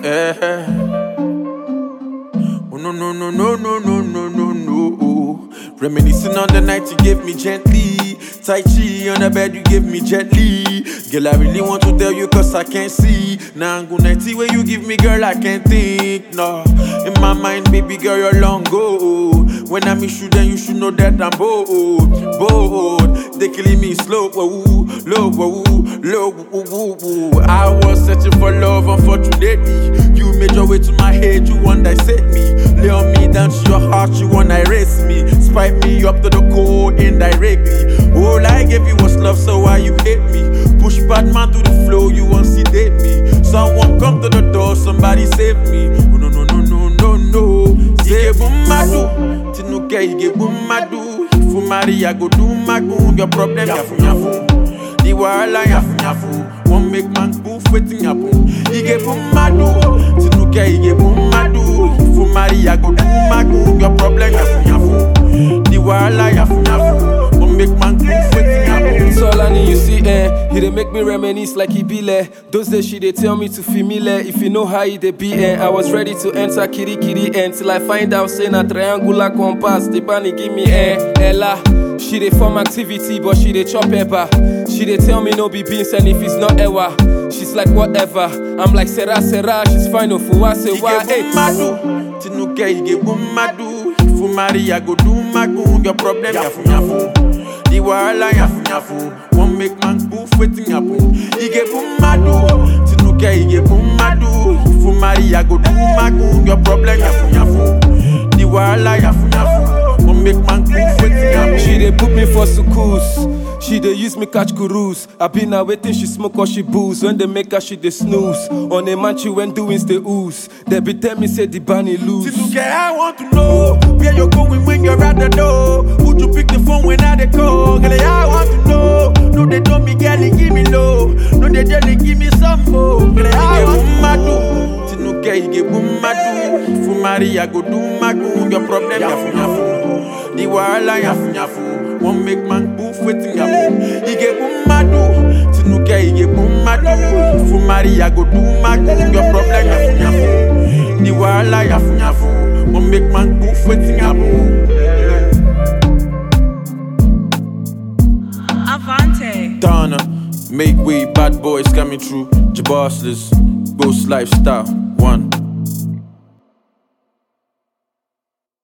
Eh. Oh no no no no no no no no no. Reminiscing on the night you gave me gently. Tai Chi on the bed you gave me gently. Girl, I really want to tell you cause I can't see. Now I'm gonna see where you give me, girl, I can't think. No, in my mind, baby girl, you're long go. When I miss you, then you should know that I'm bold. They killing me slow, low, low. I was searching for love, unfortunately. You made your way to my head, you want to dissect me. Lay on me down to your heart, you want to erase me. Spike me up to the core indirectly. All I gave you was love, so why you hate me? Push bad man to the flow, you want to sedate me. Someone come to the door, somebody save me. Oh, no, no, no, no, no, no. Say boom madu, tinuke ige boom madu. If you marry, I go do my goon. Your problem, yafu yafu. The wahala yafu yafu. Won't make man poof waiting happen. Ige boom madu, tinuke ige boom madu. If you marry, I go do my goon. Your problem, yafu yafu. The wahala yafu yafu. Make man poof waiting happen. It's all I need, you see, he dey make me reminisce like he be there. Those days she dey tell me to familiar. If you know how he dey be, I was ready to enter kitty till I find out say na triangular compass. The bunny give me Ella. She dey form activity, but she dey chop eba. She dey tell me no be beans, and if it's not ewa, she's like whatever. I'm like Sarah, she's fine of who say why. Hey, madu, tinuke ige boom madu. If you marry, I go do my goon. Your problem, yafu yafu. The wahala yafu yafu. Won't make man poof waiting happen. Ige boom madu, tinuke ige boom madu. If you marry, I go do my goon. Your problem, yafu yafu. The wahala yafu yafu. Won't make man poof waiting happen. She dey put me for sukus. She dey use me catch cruise. I been her waiting, she smoke or she booze. When they make her, she dey snooze. On a man, she went doings the ooze. They be tell me say the bunny lose. Tinuke, I want to know where you're going when you're at the door. Would you pick the phone when I dey call? Girl, I want to know. No, they don't me, girl, give me low. No, they jelly, give me some more. Girl, I want to madu. Tinuke, ige boom madu. If you marry, I go do my goon. Your problem, yafu yafu. The wahala yafu yafu. Won't make man poof waiting happen. Ige boom madu. Tinuke, ige boom madu. If you marry, I go do my goon. Your problem, yafu yafu. The wahala yafu yafu. Won't make man poof waiting happen. Avante. Donna, make way, bad boys coming through. Jabossless, ghost lifestyle. 1